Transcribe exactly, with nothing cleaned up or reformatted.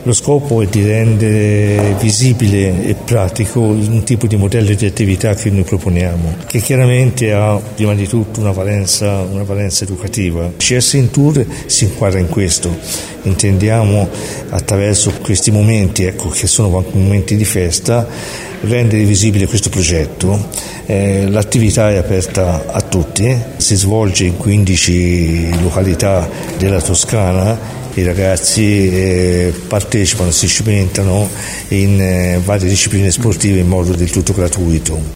Lo scopo è di rendere visibile e pratico un tipo di modello di attività che noi proponiamo, che chiaramente ha prima di tutto una valenza, una valenza educativa. C S in Tour si inquadra in questo. Intendiamo attraverso questi momenti, ecco, che sono anche momenti di festa, rendere visibile questo progetto. Eh, l'attività è aperta a tutti, si svolge in quindici località della Toscana. I ragazzi eh, partecipano, si cimentano in eh, varie discipline sportive in modo del tutto gratuito.